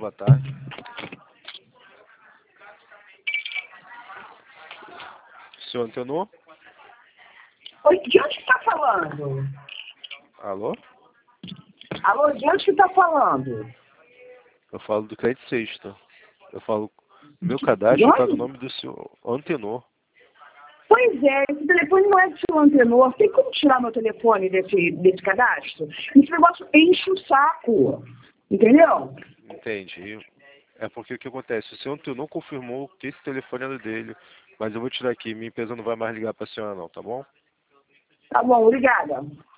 boa tarde. Senhor Antenor? Oi, de onde que tá falando? Alô? Alô, de onde que tá falando? Eu falo do Crédito Sexta. Eu falo... Meu De cadastro está no onde? nome do senhor Antenor. Pois é, esse telefone não é do seu Antenor. Tem como tirar meu telefone desse cadastro? Esse negócio enche o saco. Entendeu? Entendi. É porque o que acontece? O senhor Antenor confirmou que esse telefone era dele. Mas eu vou tirar aqui. Minha empresa não vai mais ligar para a senhora não, tá bom? Tá bom, obrigada.